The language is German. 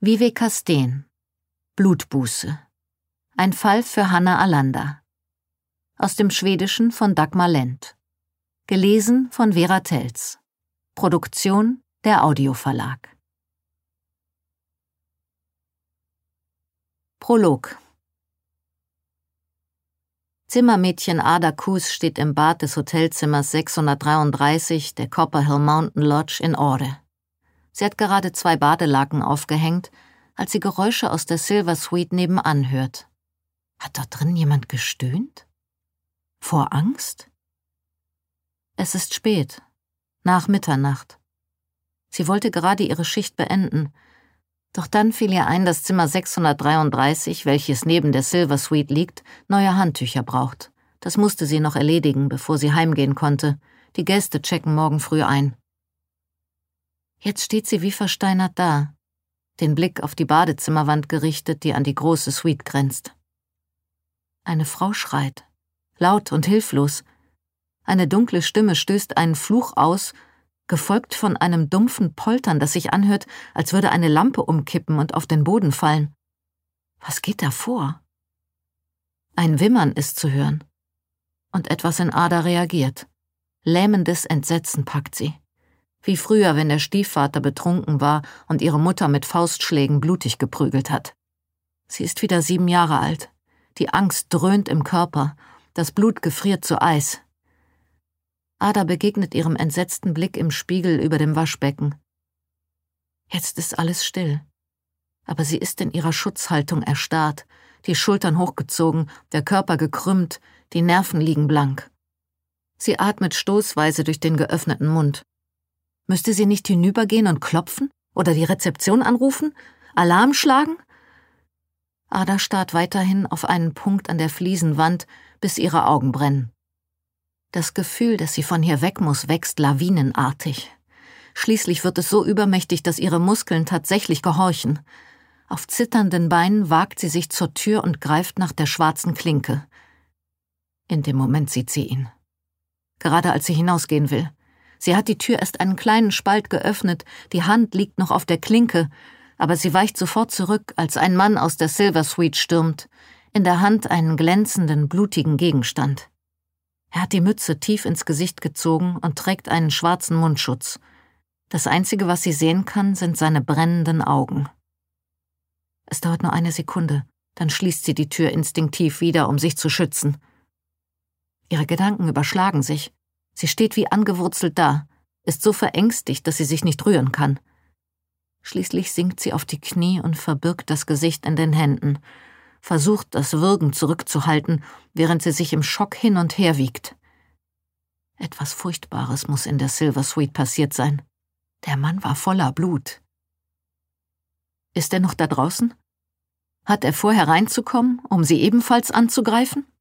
Viveka Steen. Blutbuße. Ein Fall für Hanna Alanda. Aus dem Schwedischen von Dagmar Lent. Gelesen von Vera Telz. Produktion der Audioverlag. Prolog. Zimmermädchen Ada Kuus steht im Bad des Hotelzimmers 633 der Copperhill Mountain Lodge in Åre. Sie hat gerade 2 Badelaken aufgehängt, als sie Geräusche aus der Silver Suite nebenan hört. Hat dort drin jemand gestöhnt? Vor Angst? Es ist spät, nach Mitternacht. Sie wollte gerade ihre Schicht beenden, doch dann fiel ihr ein, dass Zimmer 633, welches neben der Silver Suite liegt, neue Handtücher braucht. Das musste sie noch erledigen, bevor sie heimgehen konnte. Die Gäste checken morgen früh ein. Jetzt steht sie wie versteinert da, den Blick auf die Badezimmerwand gerichtet, die an die große Suite grenzt. Eine Frau schreit, laut und hilflos. Eine dunkle Stimme stößt einen Fluch aus, gefolgt von einem dumpfen Poltern, das sich anhört, als würde eine Lampe umkippen und auf den Boden fallen. Was geht da vor? Ein Wimmern ist zu hören. Und etwas in Ada reagiert. Lähmendes Entsetzen packt sie. Wie früher, wenn der Stiefvater betrunken war und ihre Mutter mit Faustschlägen blutig geprügelt hat. Sie ist wieder 7 Jahre alt. Die Angst dröhnt im Körper, das Blut gefriert zu Eis. Ada begegnet ihrem entsetzten Blick im Spiegel über dem Waschbecken. Jetzt ist alles still. Aber sie ist in ihrer Schutzhaltung erstarrt, die Schultern hochgezogen, der Körper gekrümmt, die Nerven liegen blank. Sie atmet stoßweise durch den geöffneten Mund. Müsste sie nicht hinübergehen und klopfen? Oder die Rezeption anrufen? Alarm schlagen? Ada starrt weiterhin auf einen Punkt an der Fliesenwand, bis ihre Augen brennen. Das Gefühl, dass sie von hier weg muss, wächst lawinenartig. Schließlich wird es so übermächtig, dass ihre Muskeln tatsächlich gehorchen. Auf zitternden Beinen wagt sie sich zur Tür und greift nach der schwarzen Klinke. In dem Moment sieht sie ihn. Gerade als sie hinausgehen will. Sie hat die Tür erst einen kleinen Spalt geöffnet, die Hand liegt noch auf der Klinke, aber sie weicht sofort zurück, als ein Mann aus der Silver Suite stürmt, in der Hand einen glänzenden, blutigen Gegenstand. Er hat die Mütze tief ins Gesicht gezogen und trägt einen schwarzen Mundschutz. Das Einzige, was sie sehen kann, sind seine brennenden Augen. Es dauert nur eine Sekunde, dann schließt sie die Tür instinktiv wieder, um sich zu schützen. Ihre Gedanken überschlagen sich. Sie steht wie angewurzelt da, ist so verängstigt, dass sie sich nicht rühren kann. Schließlich sinkt sie auf die Knie und verbirgt das Gesicht in den Händen, versucht, das Würgen zurückzuhalten, während sie sich im Schock hin und her wiegt. Etwas Furchtbares muss in der Silver Suite passiert sein. Der Mann war voller Blut. Ist er noch da draußen? Hat er vor, hereinzukommen, um sie ebenfalls anzugreifen?